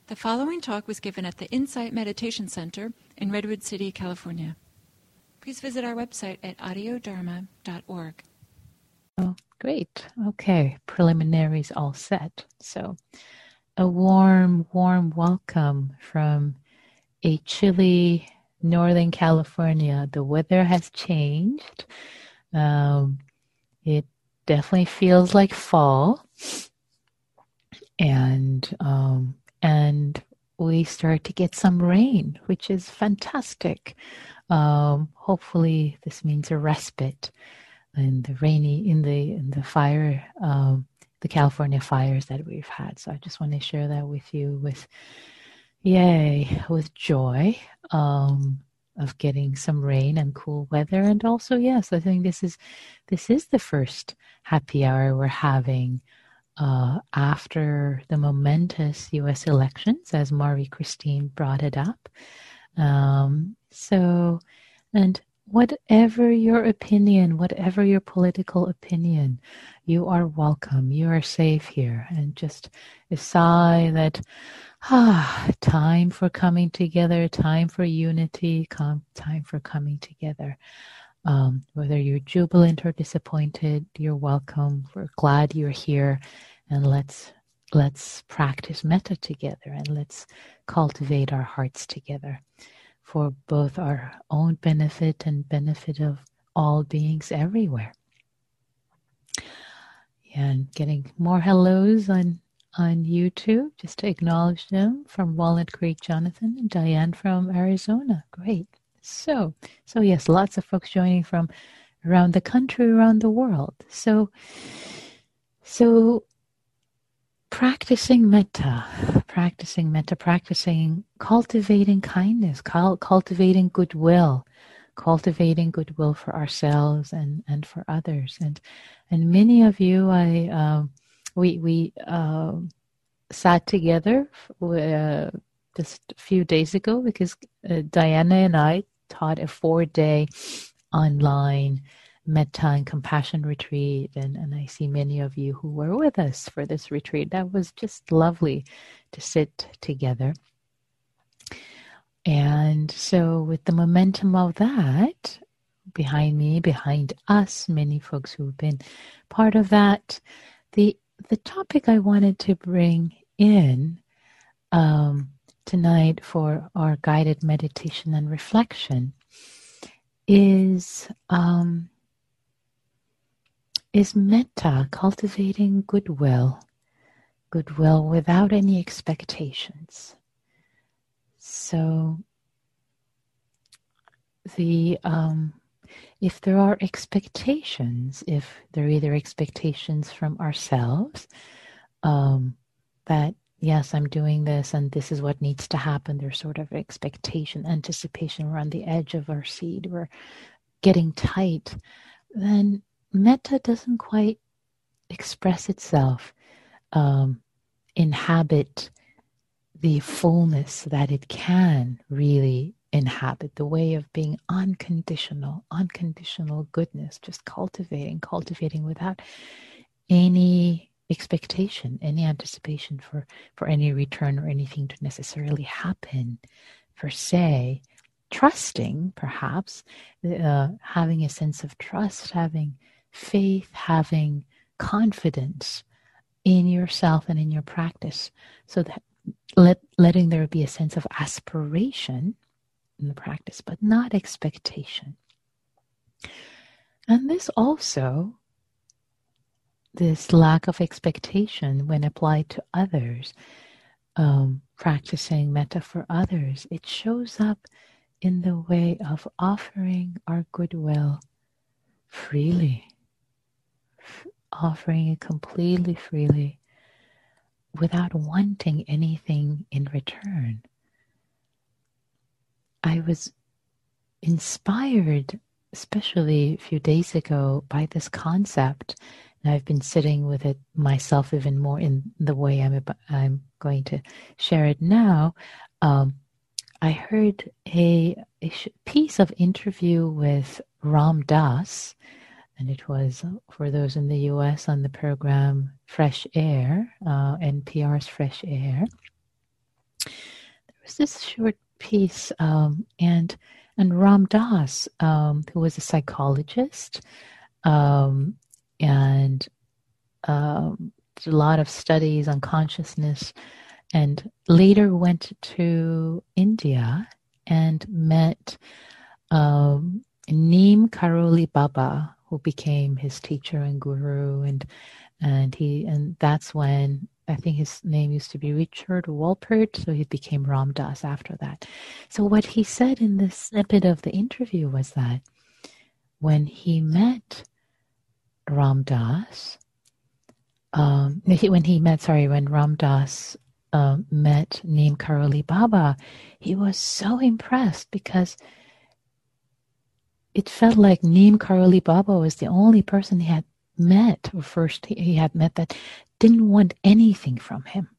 The following talk was given at the Insight Meditation Center in Redwood City, California. Please visit our website at audiodharma.org. Oh, great. Okay, preliminaries all set. So a warm welcome from a chilly Northern California. The weather has changed. It definitely feels like fall. And we start to get some rain, which is fantastic. Hopefully this means a respite in the fire, the California fires that we've had. So I just want to share that with you with joy of getting some rain and cool weather. And also, yes, I think this is the first happy hour we're having after the momentous U.S. elections, as Marie Christine brought it up. And whatever your opinion, whatever your political opinion, you are welcome. You are safe here. And just a sigh that, time for coming together, time for unity, time for coming together. Whether you're jubilant or disappointed, you're welcome. We're glad you're here, and let's practice metta together, and let's cultivate our hearts together for both our own benefit and benefit of all beings everywhere. And getting more hellos on YouTube, just to acknowledge them, from Walnut Creek, Jonathan, and Diane from Arizona. Great. So yes, lots of folks joining from around the country, around the world. So practicing metta, practicing cultivating kindness, cultivating goodwill for ourselves and for others. And many of you, we sat together just a few days ago because Diana and I taught a 4-day online metta and compassion retreat, and I see many of you who were with us for this retreat. That was just lovely to sit together. And so with the momentum of that behind me, behind us, many folks who've been part of that, the topic I wanted to bring in tonight for our guided meditation and reflection is metta, cultivating goodwill without any expectations. So if there are expectations, if they're either expectations from ourselves, that yes, I'm doing this and this is what needs to happen, there's sort of expectation, anticipation, we're on the edge of our seat, we're getting tight, then metta doesn't quite express itself, inhabit the fullness that it can really inhabit, the way of being unconditional goodness, just cultivating without any expectation, any anticipation for any return or anything to necessarily happen per se. Trusting, perhaps, having a sense of trust, having faith, having confidence in yourself and in your practice, so that letting there be a sense of aspiration in the practice, but not expectation. And this lack of expectation when applied to others, practicing metta for others, it shows up in the way of offering our goodwill freely, offering it completely freely without wanting anything in return. I was inspired, especially a few days ago, by this concept, and I've been sitting with it myself even more in the way I'm going to share it now. I heard a piece of interview with Ram Dass, and it was for those in the U.S. on the program Fresh Air, NPR's Fresh Air. was this short piece, and Ram Dass, who was a psychologist, and did a lot of studies on consciousness, and later went to India and met Neem Karoli Baba, who became his teacher and guru, and that's when I think his name used to be Richard Walpert, so he became Ram Dass after that. So what he said in this snippet of the interview was that when he met Ram Dass, when Ram Dass met Neem Karoli Baba, he was so impressed because it felt like Neem Karoli Baba was the only person he had met, or first he had met, that didn't want anything from him,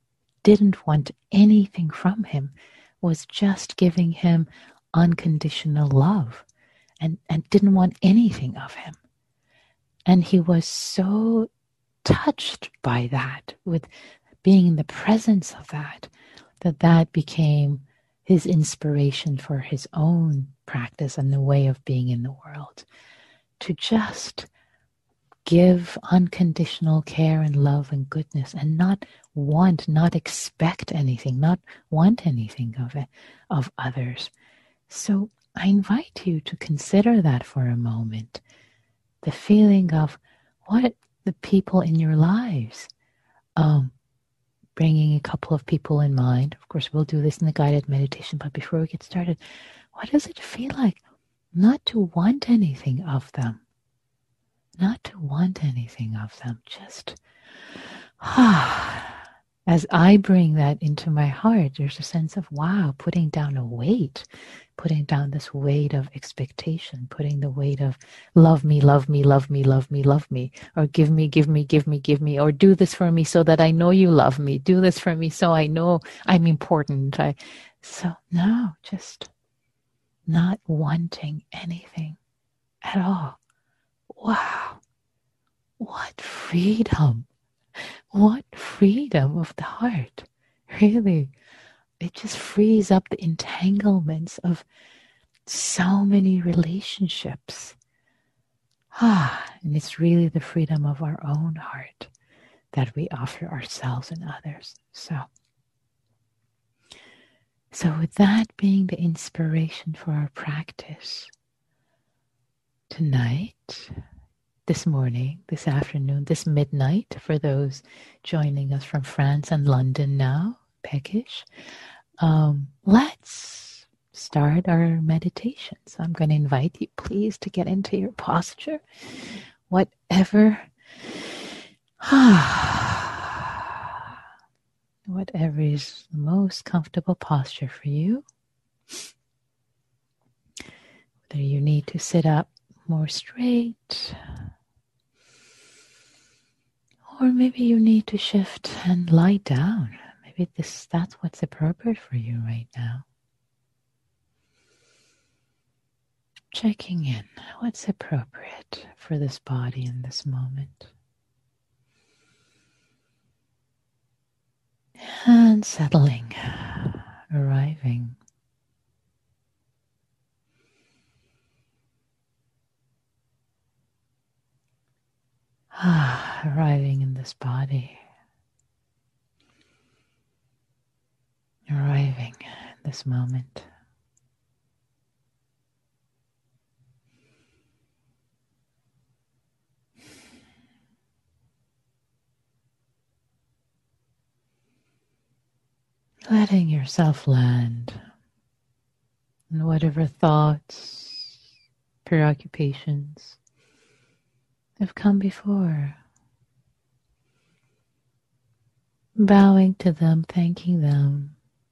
was just giving him unconditional love and didn't want anything of him. And he was so touched by that, with being in the presence of that became his inspiration for his own practice and the way of being in the world, to just give unconditional care and love and goodness, and not expect anything, not want anything of others. So I invite you to consider that for a moment. The feeling of what the people in your lives, bringing a couple of people in mind. Of course, we'll do this in the guided meditation, but before we get started, what does it feel like not to want anything of them? Just as I bring that into my heart, there's a sense of, wow, putting down this weight of expectation, putting the weight of love me, love me, love me, love me, love me, or give me, give me, give me, give me, or do this for me so that I know you love me, do this for me so I know I'm important. So no, just not wanting anything at all. Wow, what freedom! What freedom of the heart, really. It just frees up the entanglements of so many relationships. And it's really the freedom of our own heart that we offer ourselves and others. So with that being the inspiration for our practice, tonight, this morning, this afternoon, this midnight, for those joining us from France and London now, peckish, let's start our meditation. So I'm going to invite you, please, to get into your posture, whatever is the most comfortable posture for you. Whether you need to sit up more straight, or maybe you need to shift and lie down. Maybe that's what's appropriate for you right now. Checking in, what's appropriate for this body in this moment. And settling, arriving. Arriving in this body. Arriving in this moment. Letting yourself land in whatever thoughts, preoccupations have come before. Bowing to them, thanking them,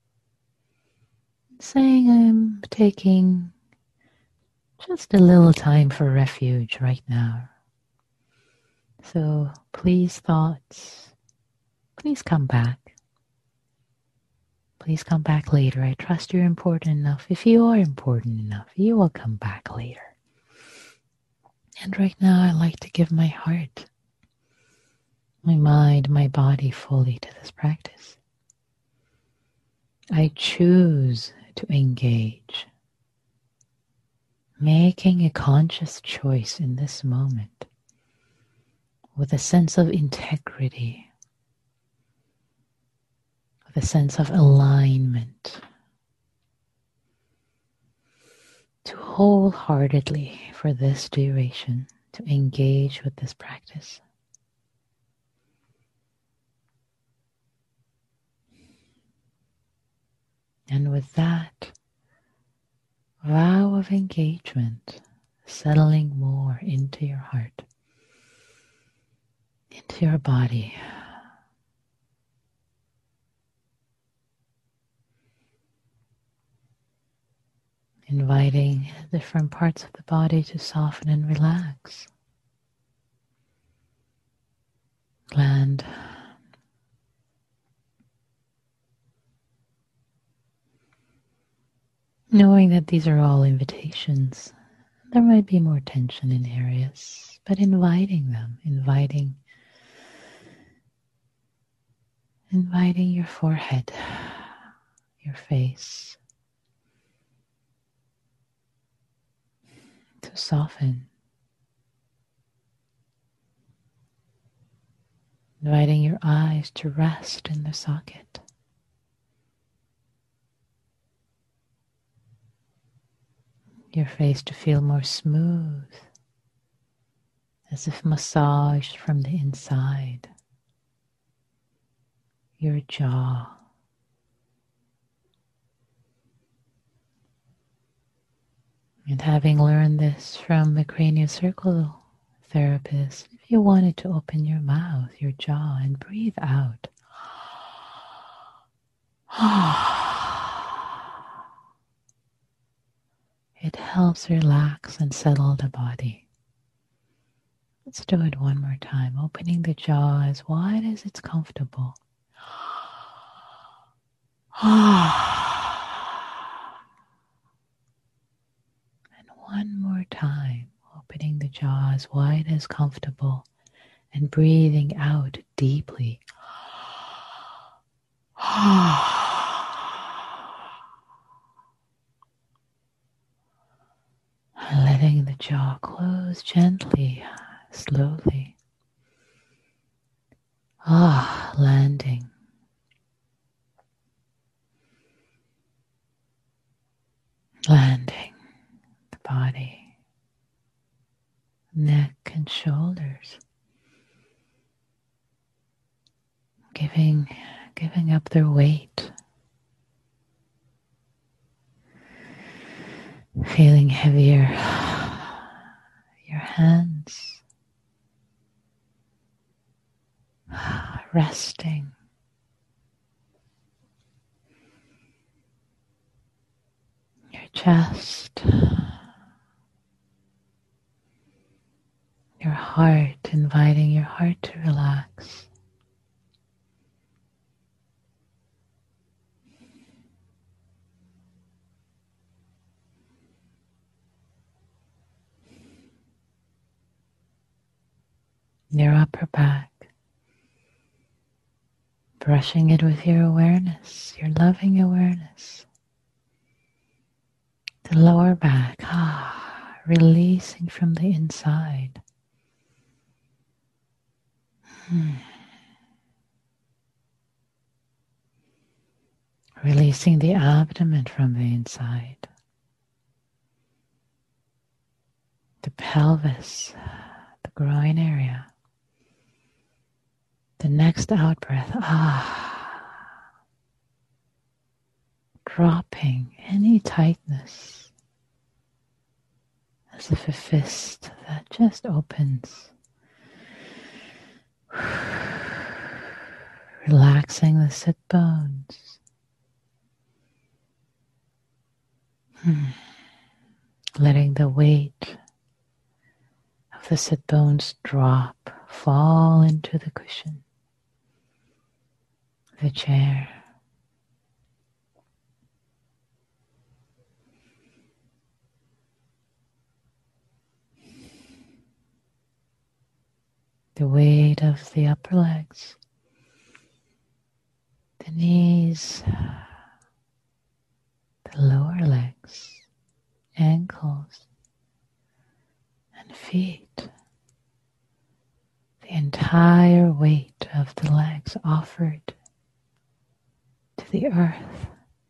saying I'm taking just a little time for refuge right now. So please, thoughts, please come back. Please come back later. I trust you're important enough. If you are important enough, you will come back later. And right now, I like to give my heart, my mind, my body fully to this practice. I choose to engage, making a conscious choice in this moment with a sense of integrity, with a sense of alignment, to wholeheartedly, for this duration, to engage with this practice. And with that vow of engagement, settling more into your heart, into your body, inviting different parts of the body to soften and relax. Land. Knowing that these are all invitations, there might be more tension in areas, but inviting them, inviting your forehead, your face to soften, inviting your eyes to rest in the socket. Your face to feel more smooth, as if massaged from the inside. Your jaw. And having learned this from the craniosacral therapist, if you wanted to open your mouth, your jaw, and breathe out. It helps relax and settle the body. Let's do it one more time, opening the jaw as wide as it's comfortable. And one more time, opening the jaw as wide as comfortable and breathing out deeply. Letting the jaw close gently, slowly. Landing. Landing the body, neck and shoulders. Giving up their weight. Feeling heavier. Your hands. Resting. Your chest. Your heart, inviting your heart to relax. Your upper back. Brushing it with your awareness, your loving awareness. The lower back, releasing from the inside. Releasing the abdomen from the inside. The pelvis, the groin area. The next out breath, dropping any tightness, as if a fist that just opens. Relaxing the sit bones. Letting the weight of the sit bones drop, fall into the cushion, the chair. The weight of the upper legs, the knees, feet. The entire weight of the legs offered to the earth.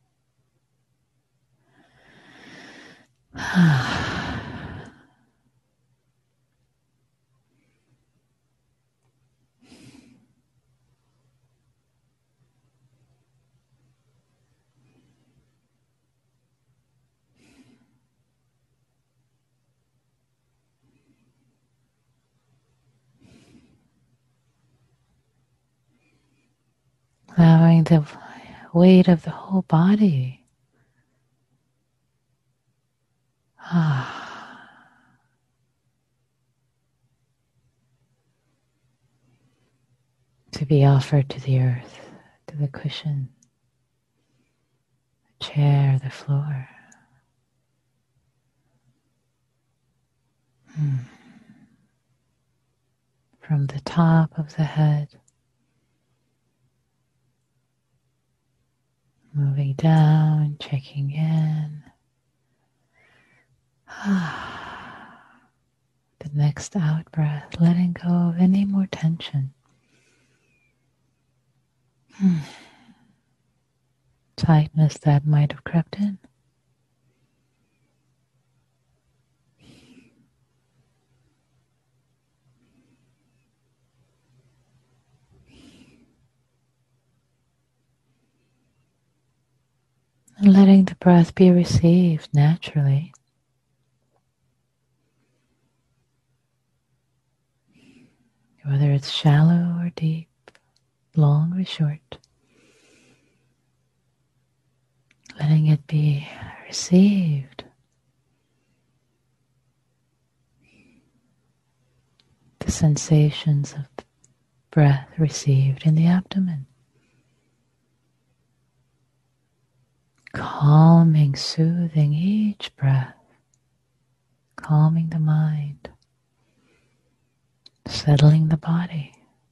Allowing the weight of the whole body to be offered to the earth, to the cushion, the chair, the floor. From the top of the head, moving down, checking in. The next out breath, letting go of any more tension. Tightness that might have crept in. And letting the breath be received naturally. Whether it's shallow or deep, long or short. Letting it be received. The sensations of the breath received in the abdomen. Calming, soothing each breath. Calming the mind. Settling the body.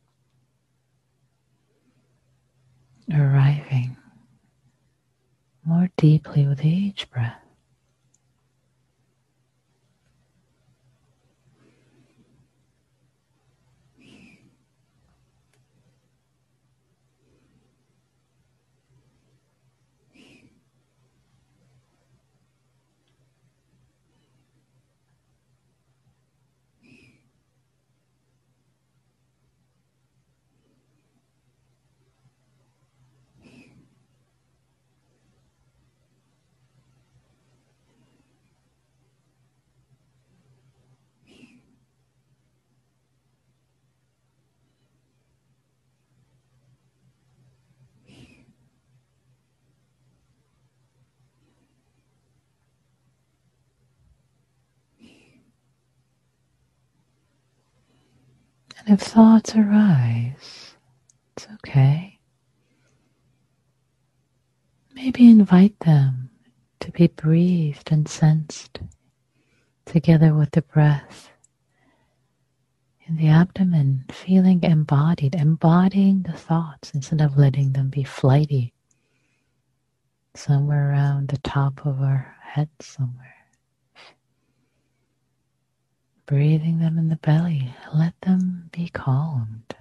Arriving more deeply with each breath. And if thoughts arise, it's okay. Maybe invite them to be breathed and sensed together with the breath in the abdomen, feeling embodied, embodying the thoughts instead of letting them be flighty somewhere around the top of our head somewhere. Breathing them in the belly, let them be calmed.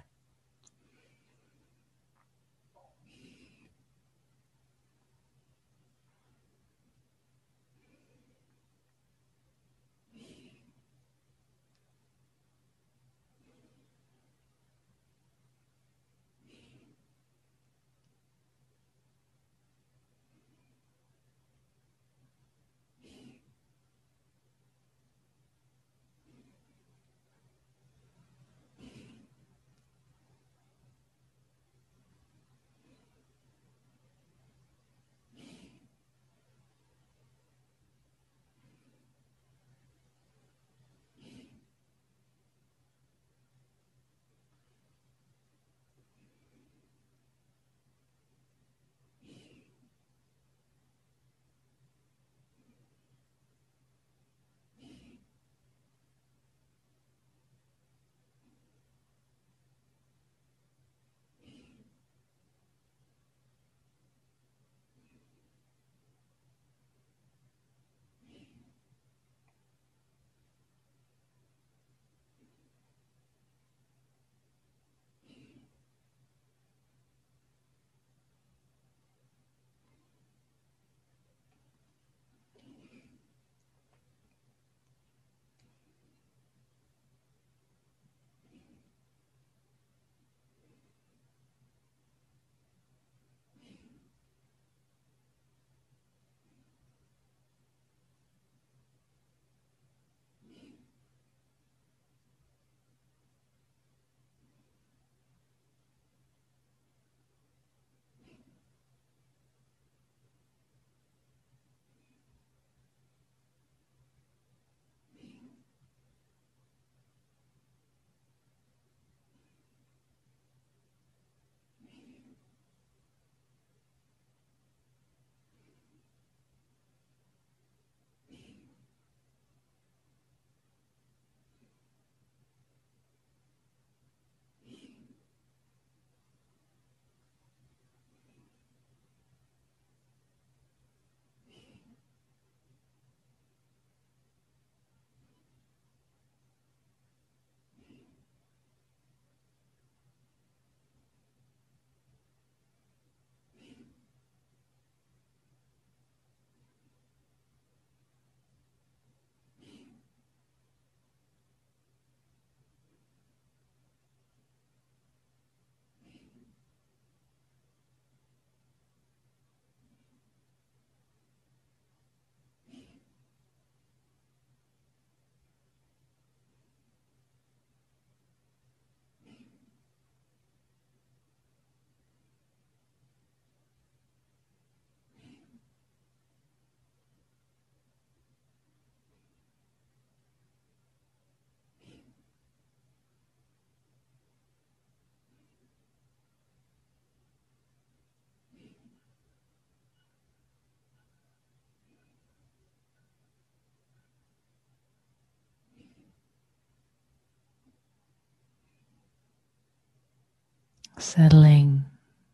settling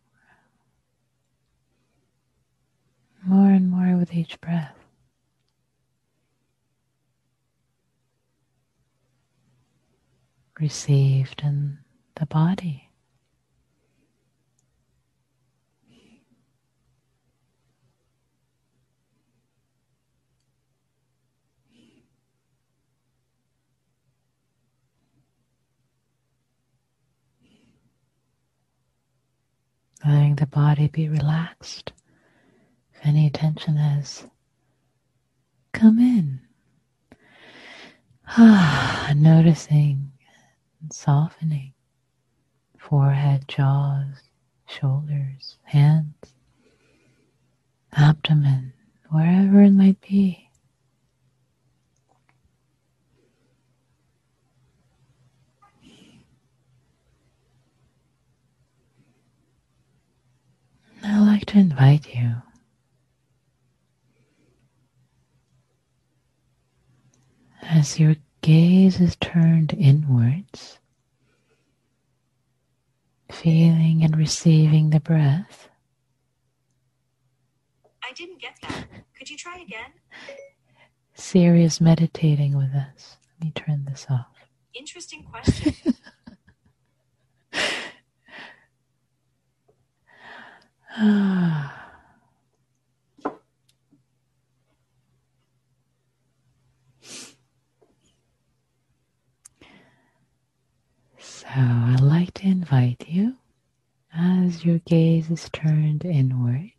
more and more with each breath. Received in the body. Letting the body be relaxed. If any tension has come in. Noticing and softening. Forehead, jaws, shoulders, hands, abdomen, wherever it might be. I'd like to invite you as your gaze is turned inwards, feeling and receiving the breath. I didn't get that. Could you try again? Serious meditating with us. Let me turn this off. Interesting question. So I'd like to invite you as your gaze is turned inward.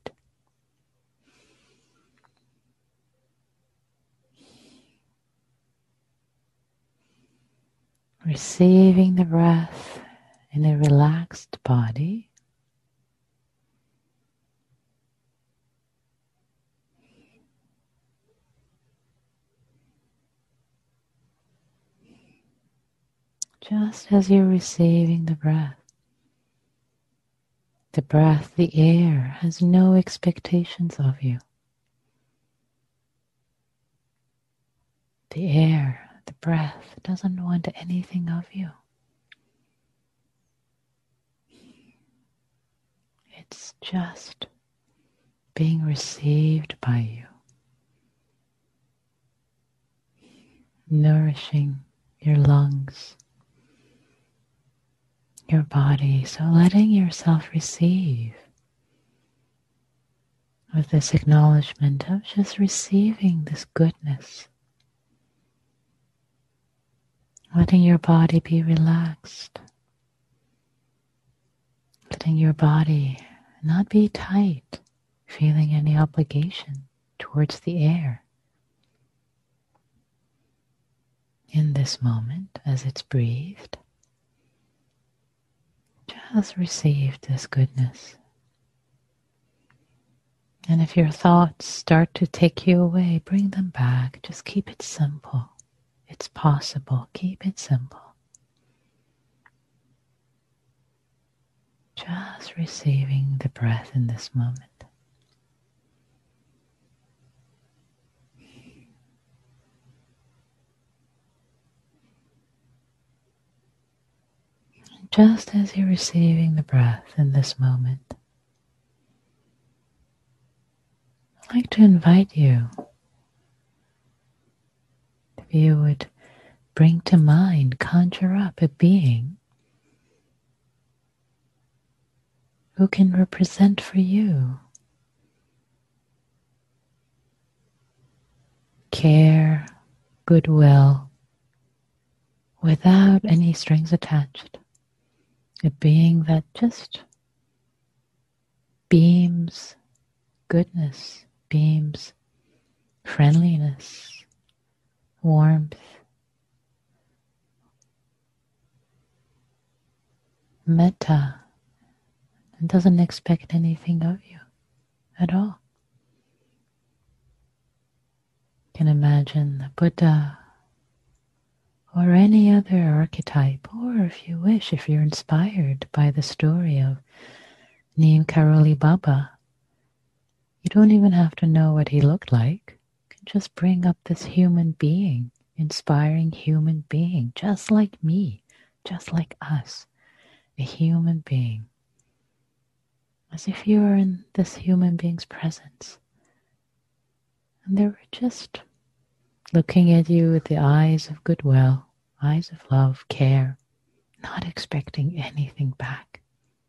Receiving the breath in a relaxed body. Just as you're receiving the breath, the air, has no expectations of you. The air, the breath, doesn't want anything of you. It's just being received by you, nourishing your lungs, your body. So letting yourself receive with this acknowledgement of just receiving this goodness. Letting your body be relaxed. Letting your body not be tight, feeling any obligation towards the air. In this moment, as it's breathed, just receive this goodness. And if your thoughts start to take you away, bring them back. Just keep it simple. It's possible. Keep it simple. Just receiving the breath in this moment. Just as you're receiving the breath in this moment, I'd like to invite you, if you would bring to mind, conjure up a being who can represent for you care, goodwill, without any strings attached. A being that just beams goodness, beams friendliness, warmth, metta, and doesn't expect anything of you at all. You can imagine the Buddha or any other archetype, or if you wish, if you're inspired by the story of Neem Karoli Baba, you don't even have to know what he looked like. You can just bring up this human being, inspiring human being, just like me, just like us, a human being as if you were in this human being's presence. And they were just looking at you with the eyes of goodwill, eyes of love, care, not expecting anything back.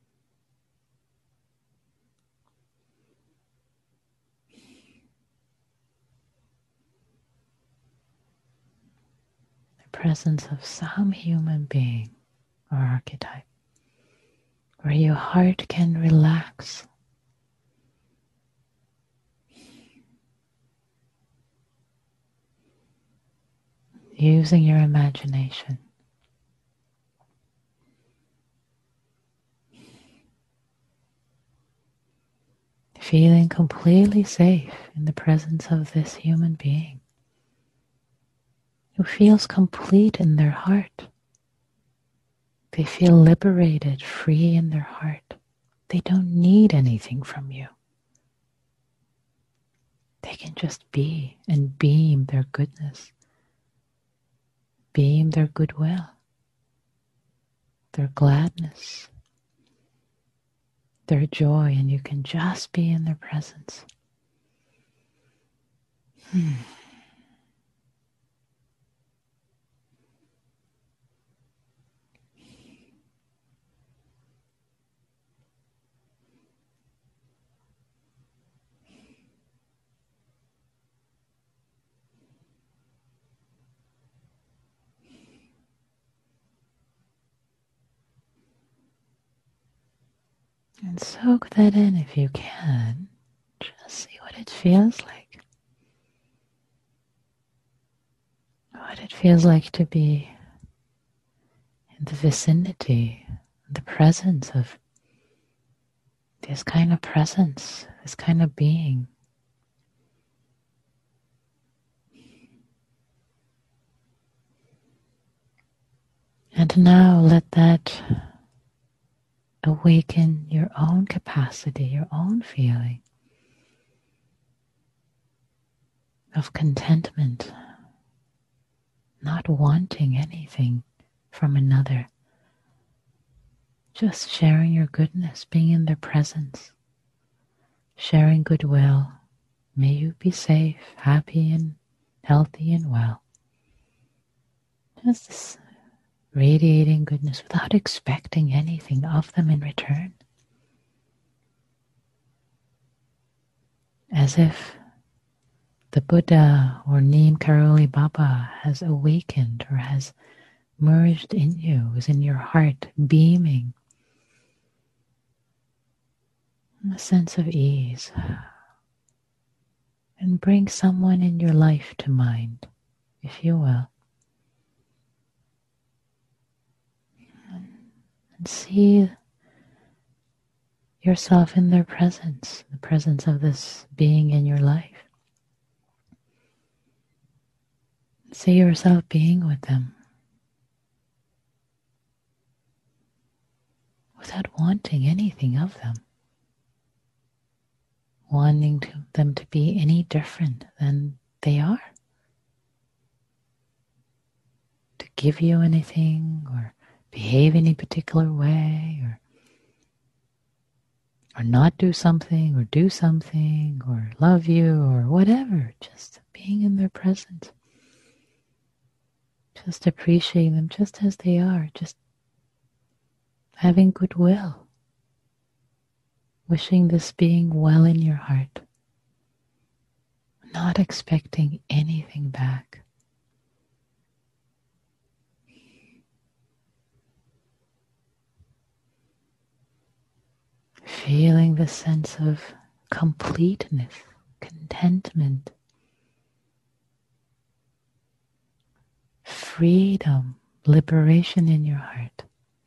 The presence of some human being or archetype where your heart can relax. Using your imagination. Feeling completely safe in the presence of this human being who feels complete in their heart. They feel liberated, free in their heart. They don't need anything from you. They can just be and beam their goodness, beam their goodwill, their gladness, their joy, and you can just be in their presence. And soak that in if you can. Just see what it feels like. What it feels like to be in the vicinity, the presence of this kind of presence, this kind of being. And now let that awaken your own capacity, your own feeling of contentment, not wanting anything from another, just sharing your goodness, being in their presence, sharing goodwill. May you be safe, happy, and healthy and well. Just this radiating goodness without expecting anything of them in return. As if the Buddha or Neem Karoli Baba has awakened or has merged in you, is in your heart, beaming a sense of ease. And bring someone in your life to mind, if you will. And see yourself in their presence, the presence of this being in your life. See yourself being with them without wanting anything of them, wanting them to be any different than they are, to give you anything or behave any particular way or not do something or love you or whatever, just being in their presence. Just appreciating them just as they are, just having goodwill, wishing this being well in your heart, not expecting anything back. Feeling the sense of completeness, contentment, freedom, liberation in your heart.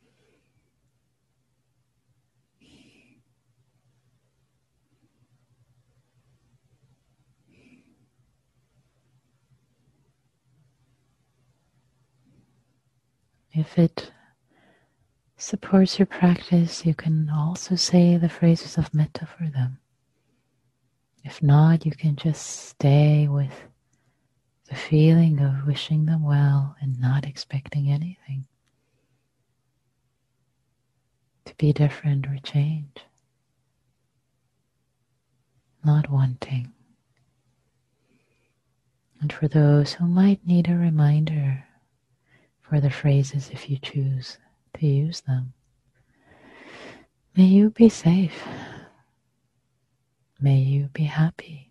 If it supports your practice, you can also say the phrases of metta for them. If not, you can just stay with the feeling of wishing them well and not expecting anything to be different or change. not wanting. And for those who might need a reminder for the phrases if you choose to use them, may you be safe. May you be happy.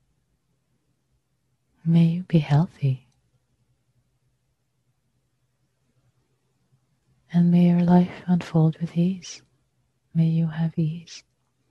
May you be healthy. And may your life unfold with ease. May you have ease.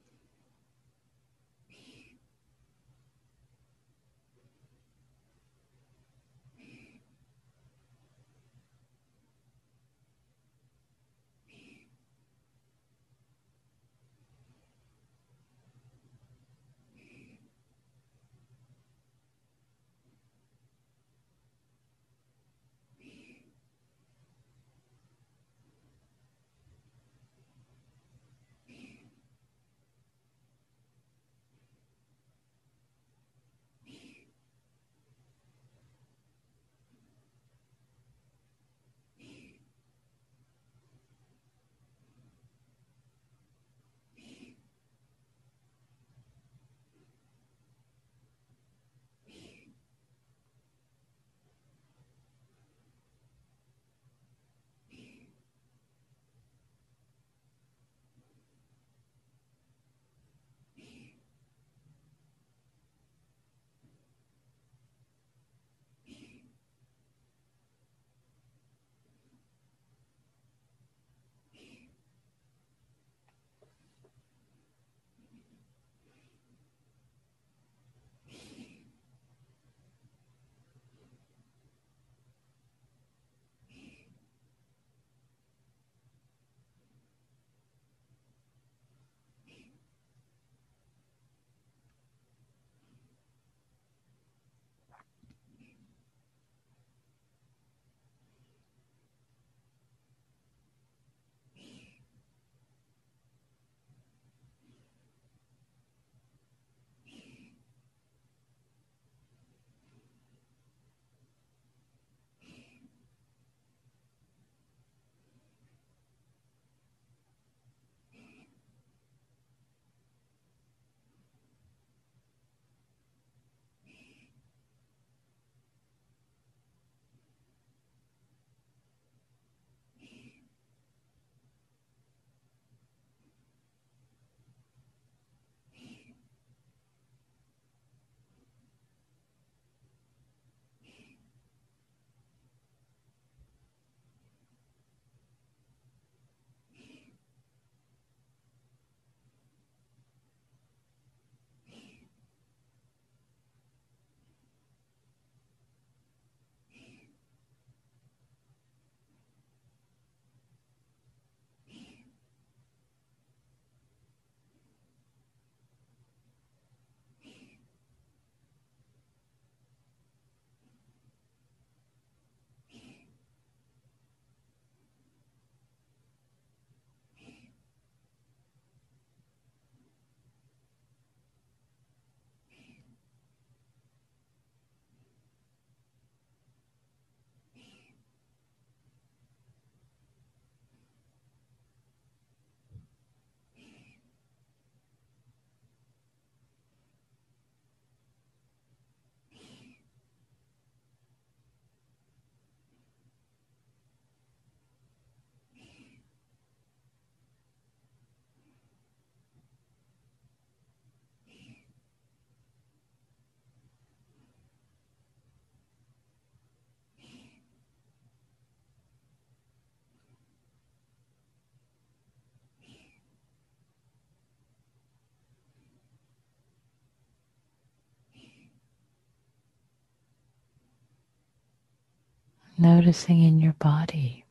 Noticing in your body,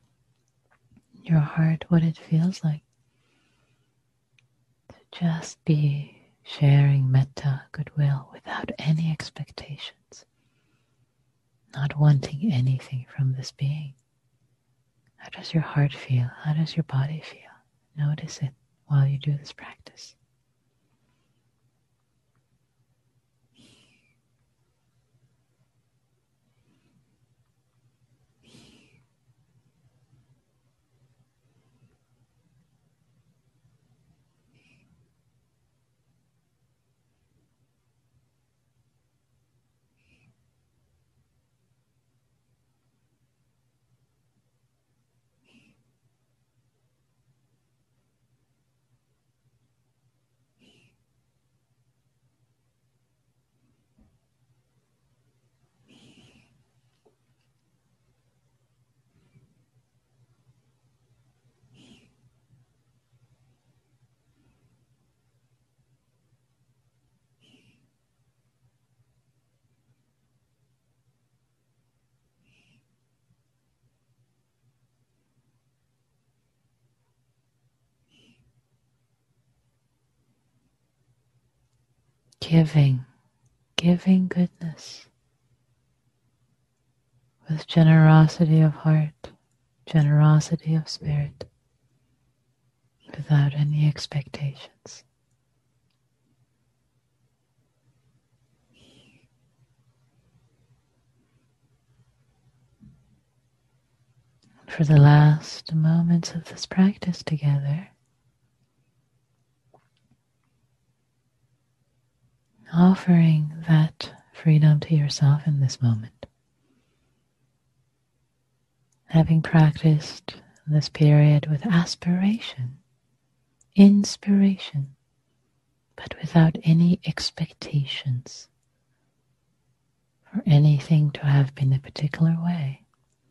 your heart, what it feels like to just be sharing metta, goodwill, without any expectations, not wanting anything from this being. How does your heart feel? How does your body feel? Notice it while you do this practice. Giving goodness with generosity of heart, generosity of spirit, without any expectations. For the last moments of this practice together, offering that freedom to yourself in this moment. Having practiced this period with aspiration, inspiration, but without any expectations for anything to have been a particular way.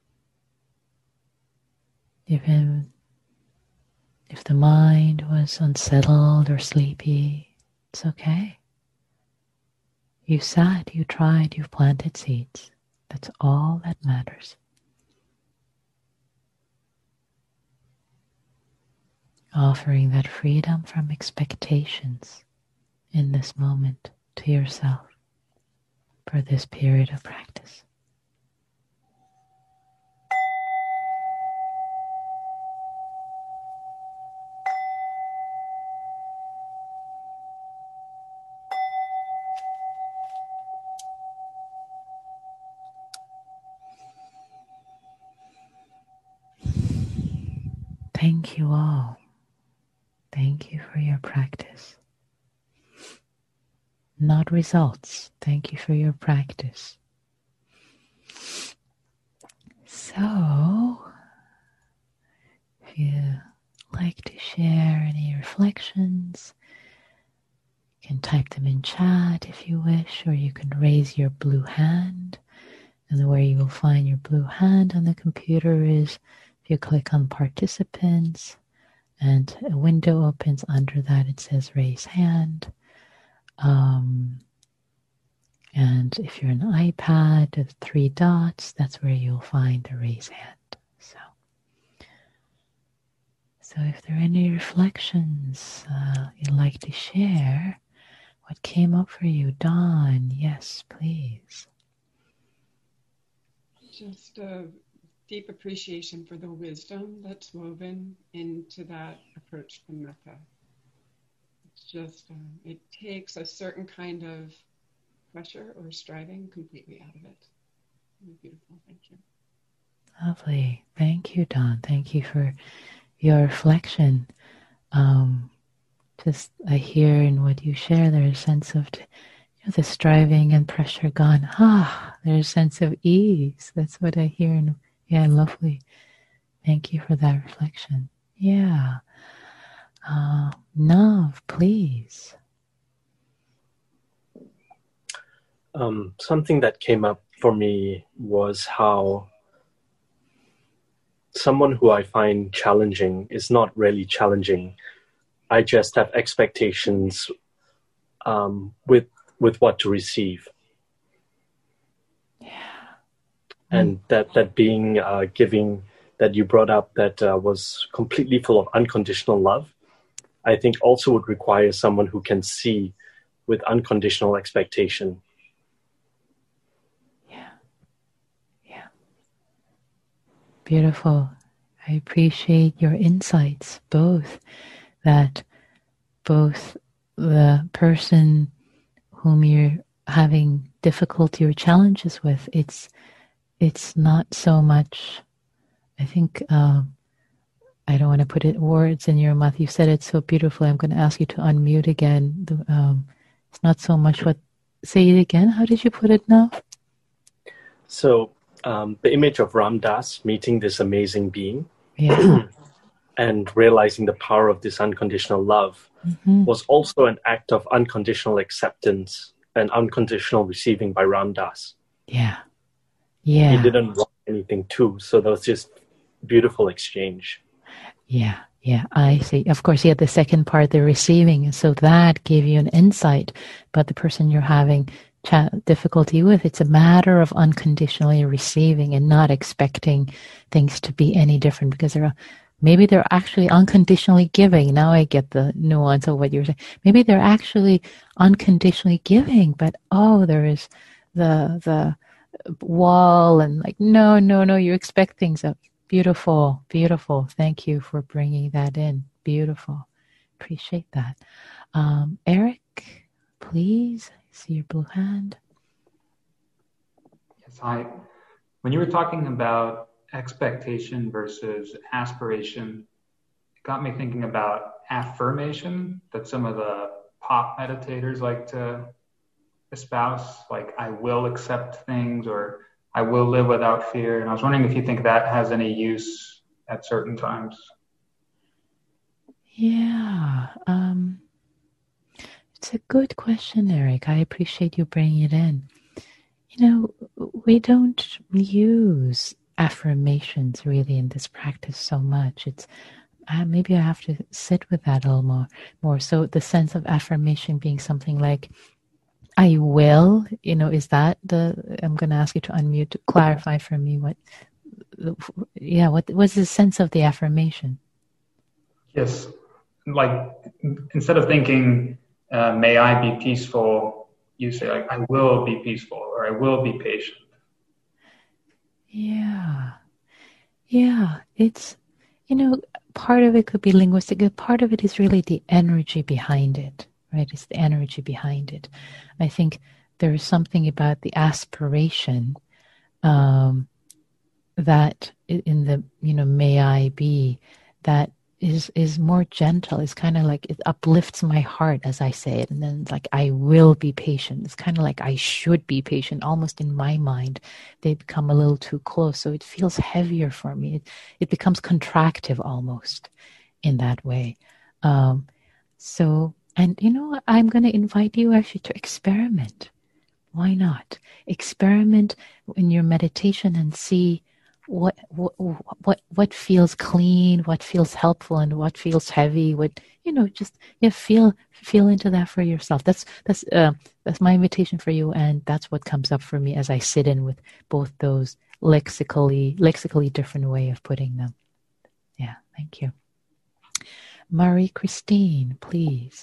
Even if the mind was unsettled or sleepy, it's okay. You sat, you tried, you've planted seeds. That's all that matters. Offering that freedom from expectations in this moment to yourself for this period of practice. Thank you all. Thank you for your practice. Not results. Thank you for your practice. So, if you like to share any reflections, you can type them in chat if you wish, or you can raise your blue hand. And where you will find your blue hand on the computer is if you click on participants and a window opens under that, it says raise hand. And if you're an iPad, the 3 dots, that's where you'll find the raise hand. So if there are any reflections you'd like to share, what came up for you, Dawn? Yes, please. Just a deep appreciation for the wisdom that's woven into that approach to metta. It's just, it takes a certain kind of pressure or striving completely out of it. Really beautiful, thank you. Lovely. Thank you, Dawn. Thank you for your reflection. Just I hear in what you share, there's a sense of the striving and pressure gone. There's a sense of ease. That's what I hear. And yeah, lovely. Thank you for that reflection. Yeah. Nav, please. Something that came up for me was how someone who I find challenging is not really challenging. I just have expectations with what to receive. Yeah. And that being giving that you brought up that was completely full of unconditional love, I think also would require someone who can see with unconditional expectation. Yeah. Beautiful. I appreciate your insights, both the person whom you're having difficulty or challenges with, it's not so much, I think, I don't want to put words in your mouth. You said it so beautifully. I'm going to ask you to unmute again. It's not so much say it again. How did you put it now? So the image of Ram Dass meeting this amazing being and realizing the power of this unconditional love was also an act of unconditional acceptance and unconditional receiving by Ram Dass. Yeah. He didn't want anything too, so there was just beautiful exchange. Yeah, I see. Of course, you had the second part, the receiving, so that gave you an insight. But the person you're having difficulty with, it's a matter of unconditionally receiving and not expecting things to be any different, because there are Maybe they're actually unconditionally giving. Now I get the nuance of what you're saying. Maybe they're actually unconditionally giving, but there is the wall and like, no, you expect things up. Beautiful, beautiful. Thank you for bringing that in. Beautiful. Appreciate that. Eric, please. I see your blue hand. Yes, hi. When you were talking about expectation versus aspiration, it got me thinking about affirmation that some of the pop meditators like to espouse, like I will accept things or I will live without fear. And I was wondering if you think that has any use at certain times. Yeah, it's a good question, Eric. I appreciate you bringing it in. We don't use affirmations really in this practice so much. It's maybe I have to sit with that a little more. So the sense of affirmation being something like, I will, is that I'm going to ask you to unmute to clarify for me what was the sense of the affirmation? Yes. Like, instead of thinking, may I be peaceful, you say, like, I will be peaceful or I will be patient. Yeah. It's, part of it could be linguistic. Part of it is really the energy behind it, right? It's the energy behind it. I think there is something about the aspiration that in the, may I be, that is more gentle. It's kind of like it uplifts my heart as I say it. And then it's like, I will be patient. It's kind of like I should be patient. Almost in my mind, they become a little too close. So it feels heavier for me. It becomes contractive almost in that way. And I'm going to invite you actually to experiment. Why not? Experiment in your meditation and see what feels clean, what feels helpful, and what feels heavy. Feel into that for yourself. That's my invitation for you, and that's what comes up for me as I sit in with both those lexically different way of putting them. Yeah, thank you. Marie-Christine, please.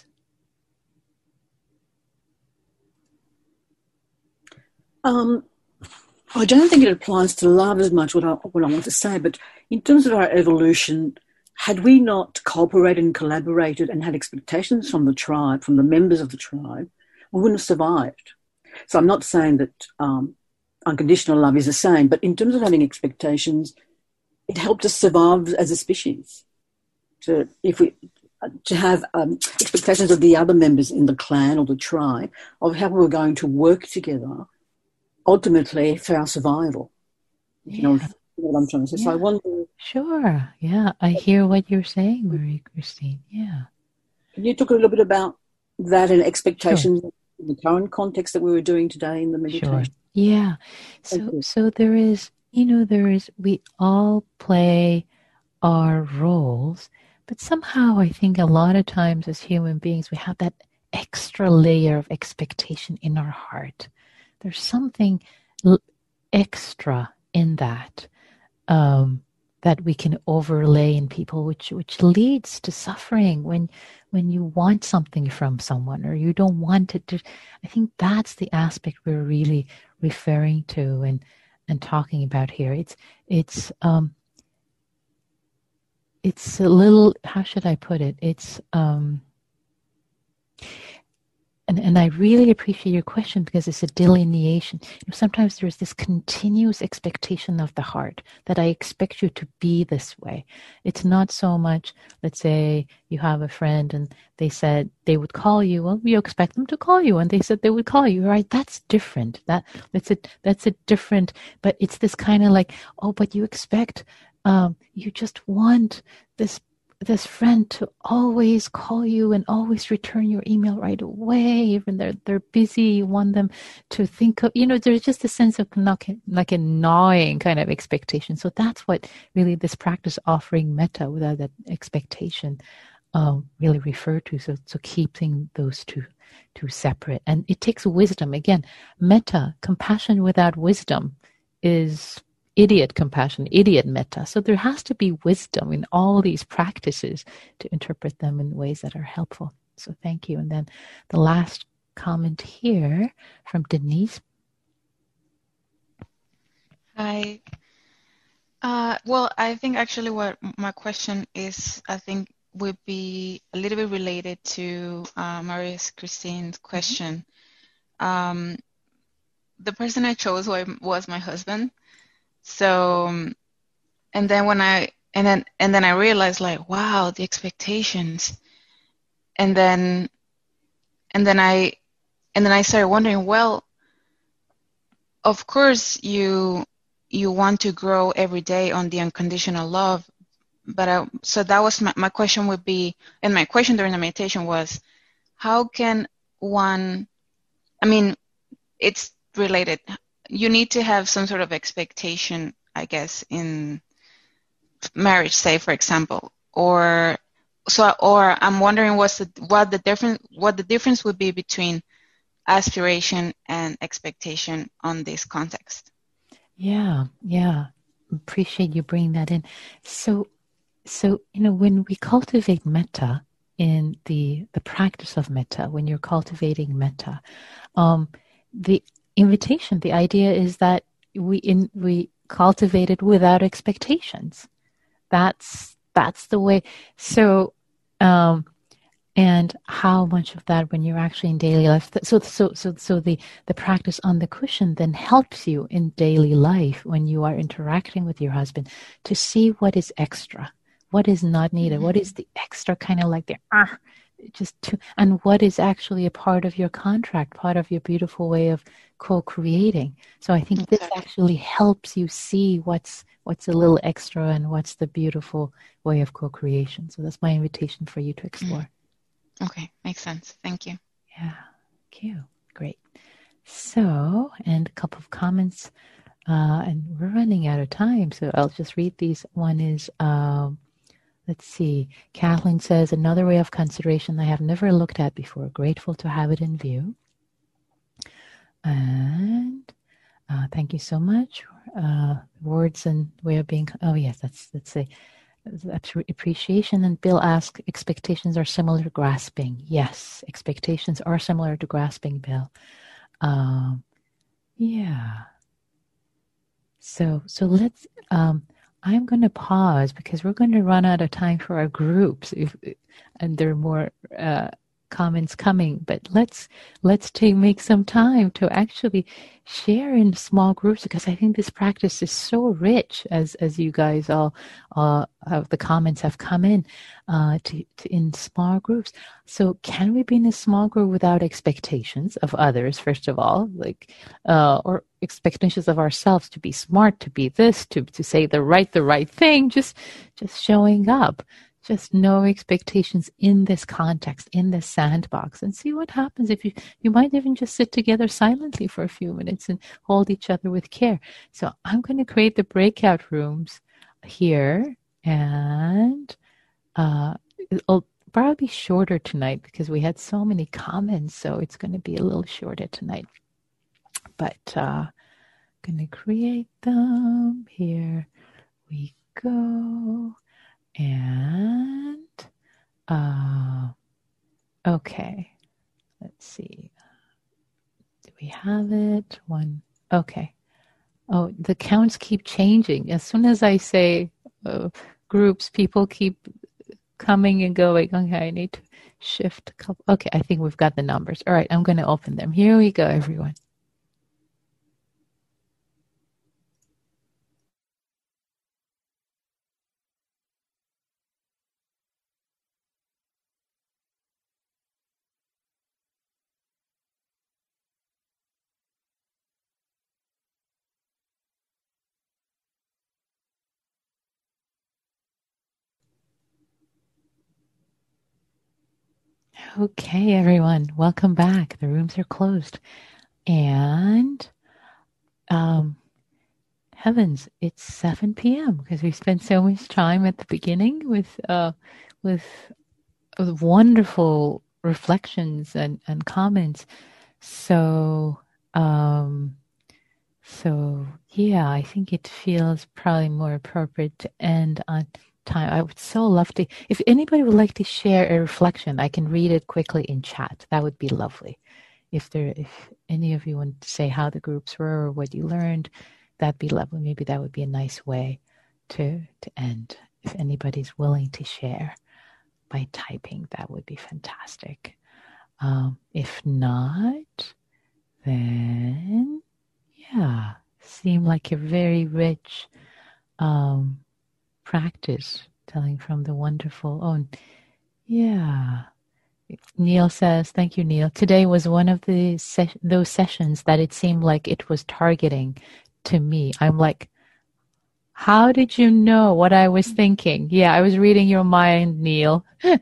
I don't think it applies to love as much what I want to say, but in terms of our evolution, had we not cooperated and collaborated and had expectations from the tribe, from the members of the tribe, we wouldn't have survived. So I'm not saying that unconditional love is the same, but in terms of having expectations, it helped us survive as a species. To have expectations of the other members in the clan or the tribe of how we were going to work together, ultimately for our survival. You know what I'm trying to say. Yeah. So I wonder. Sure. Yeah, I hear what you're saying, Marie-Christine. Yeah. Can you talk a little bit about that and expectations in the current context that we were doing today in the meditation? Sure. Yeah. So there is, we all play our roles, but somehow I think a lot of times as human beings, we have that extra layer of expectation in our heart. There's something extra in that that we can overlay in people, which leads to suffering when you want something from someone or you don't want it to. I think that's the aspect we're really referring to and talking about here. It's a little, how should I put it? It's And I really appreciate your question because it's a delineation. Sometimes there's this continuous expectation of the heart that I expect you to be this way. It's not so much, let's say you have a friend and they said they would call you. Well, you expect them to call you and they said they would call you, right? That's different. That's a different, but it's this kind of like, but you expect, you just want this friend to always call you and always return your email right away, even they're busy. You want them to think of, there's just a sense of like a gnawing kind of expectation. So that's what really this practice offering metta without that expectation really refer to. So keeping those two separate. And it takes wisdom. Again, metta, compassion without wisdom is idiot compassion, idiot metta. So there has to be wisdom in all these practices to interpret them in ways that are helpful. So thank you. And then the last comment here from Denise. Hi. Well, I think actually what my question is, I think would be a little bit related to Maria Christine's question. The person I chose was my husband. So, and then I realized, like, wow, the expectations. And then I started wondering, well, of course you want to grow every day on the unconditional love, but so that was my question would be, and my question during the meditation was, how can one, I mean, it's related. You need to have some sort of expectation, I guess, in marriage, say, for example, or I'm wondering what the difference would be between aspiration and expectation on this context. Yeah. Appreciate you bringing that in. So when we cultivate metta in the practice of metta, when you're cultivating metta, the invitation, the idea is that we cultivate it without expectations. That's the way. So, and how much of that when you're actually in daily life. So the practice on the cushion then helps you in daily life when you are interacting with your husband to see what is extra, what is not needed, what is the extra kind of like and what is actually a part of your contract, part of your beautiful way of co-creating. So I think this actually helps you see what's a little extra and what's the beautiful way of co-creation. So that's my invitation for you to explore. Okay, makes sense. Thank you. Yeah, thank you. Great. So, and a couple of comments, and we're running out of time, so I'll just read these. One is, let's see, Kathleen says, another way of consideration I have never looked at before. Grateful to have it in view. And thank you so much. Words and way of being, oh yes, let's say, appreciation. And Bill asked, expectations are similar to grasping. Yes, expectations are similar to grasping, Bill. Yeah. So let's, I'm going to pause because we're going to run out of time for our groups and there are more comments coming, but let's make some time to actually share in small groups, because I think this practice is so rich as you guys all the comments have come in to in small groups. So can we be in a small group without expectations of others, first of all, like or expectations of ourselves to be smart, to be this, to say the right thing, just showing up. Just no expectations in this context, in this sandbox, and see what happens if you might even just sit together silently for a few minutes and hold each other with care. So I'm going to create the breakout rooms here, and it'll probably be shorter tonight because we had so many comments, so it's going to be a little shorter tonight. But I'm going to create them. Here we go. And, okay, let's see. Do we have it? One. Okay. Oh, the counts keep changing. As soon as I say groups, people keep coming and going. Okay, I need to shift a couple. Okay, I think we've got the numbers. All right, I'm going to open them. Here we go, everyone. Okay, everyone, welcome back. The rooms are closed. And heavens, it's 7 p.m. because we spent so much time at the beginning with wonderful reflections and comments. So Yeah, I think it feels probably more appropriate to end on time. I would so love to, if anybody would like to share a reflection, I can read it quickly in chat. That would be lovely. If any of you want to say how the groups were or what you learned, that'd be lovely. Maybe that would be a nice way to end. If anybody's willing to share by typing, that would be fantastic. If not, then yeah, seem like a very rich practice, telling from the wonderful. Oh, yeah. Neil says, thank you, Neil. Today was one of the those sessions that it seemed like it was targeting to me. I'm like, how did you know what I was thinking? Yeah, I was reading your mind, Neil.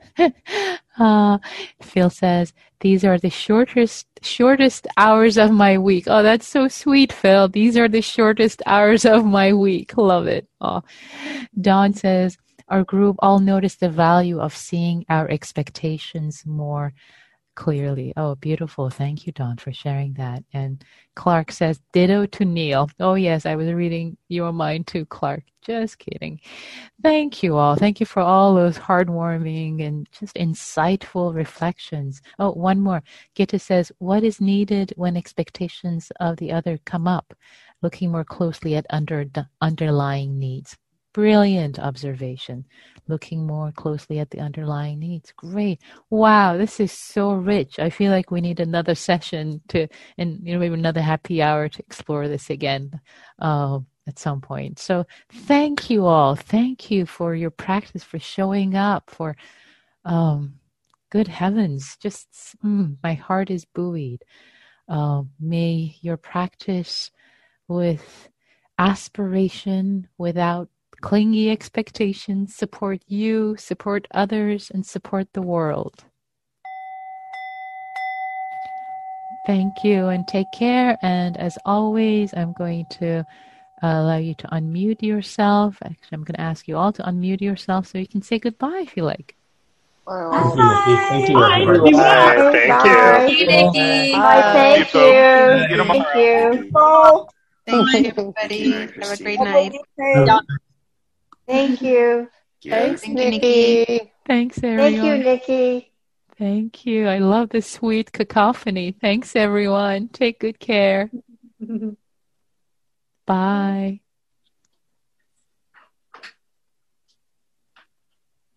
Phil says, these are the shortest hours of my week. Oh, that's so sweet, Phil. These are the shortest hours of my week. Love it. Oh. Dawn says, our group all noticed the value of seeing our expectations more clearly. Oh, beautiful. Thank you, Dawn, for sharing that. And Clark says, ditto to Neil. Oh, yes, I was reading your mind too, Clark. Just kidding. Thank you all. Thank you for all those heartwarming and just insightful reflections. Oh, one more. Gitta says, what is needed when expectations of the other come up? Looking more closely at underlying needs. Brilliant observation. Looking more closely at the underlying needs. Great. Wow, this is so rich. I feel like we need another session and maybe another happy hour to explore this again at some point. So thank you all. Thank you for your practice, for showing up, for good heavens. Just my heart is buoyed. May your practice with aspiration, without clingy expectations, support you, support others, and support the world. Thank you and take care. And as always, I'm going to allow you to unmute yourself. Actually, I'm going to ask you all to unmute yourself so you can say goodbye if you like. Thank you, Nikki. Thank you, Bye. everyone. Bye. Thank you, Nikki. Bye. Thank you. Thank you. Thank you, everybody. Have a great night. Thank you. Thanks, Nikki. Thanks, everyone. Thank you, Nikki. Thank you. I love the sweet cacophony. Thanks, everyone. Take good care. Bye.